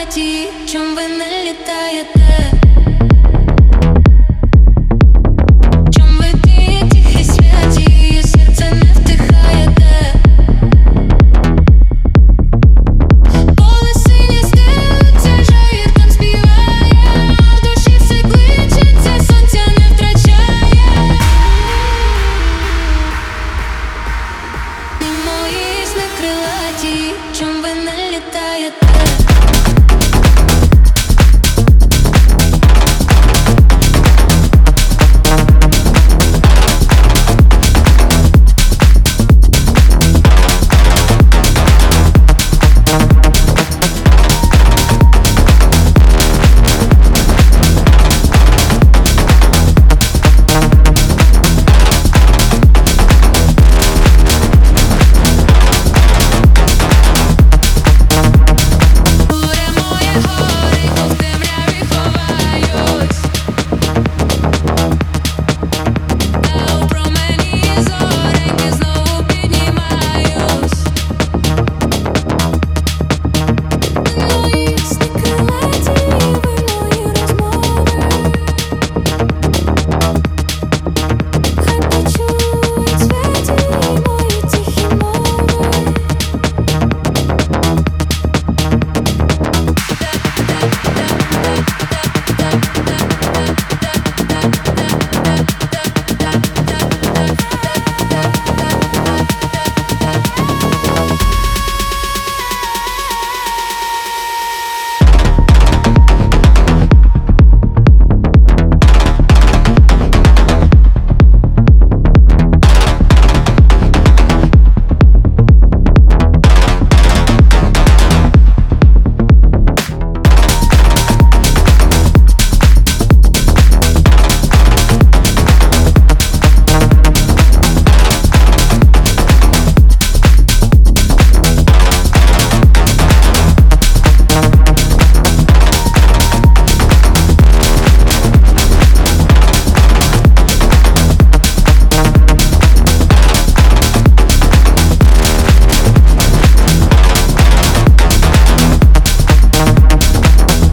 крилаті, чом ви не літаєте? Чом ви ті тихі святі, серце не втихаєте? Поле синє стелиться, жаїр там співає, а в душі все кличеться, сонця не втрачає. Мої сни крилаті, чом ви не літаєте?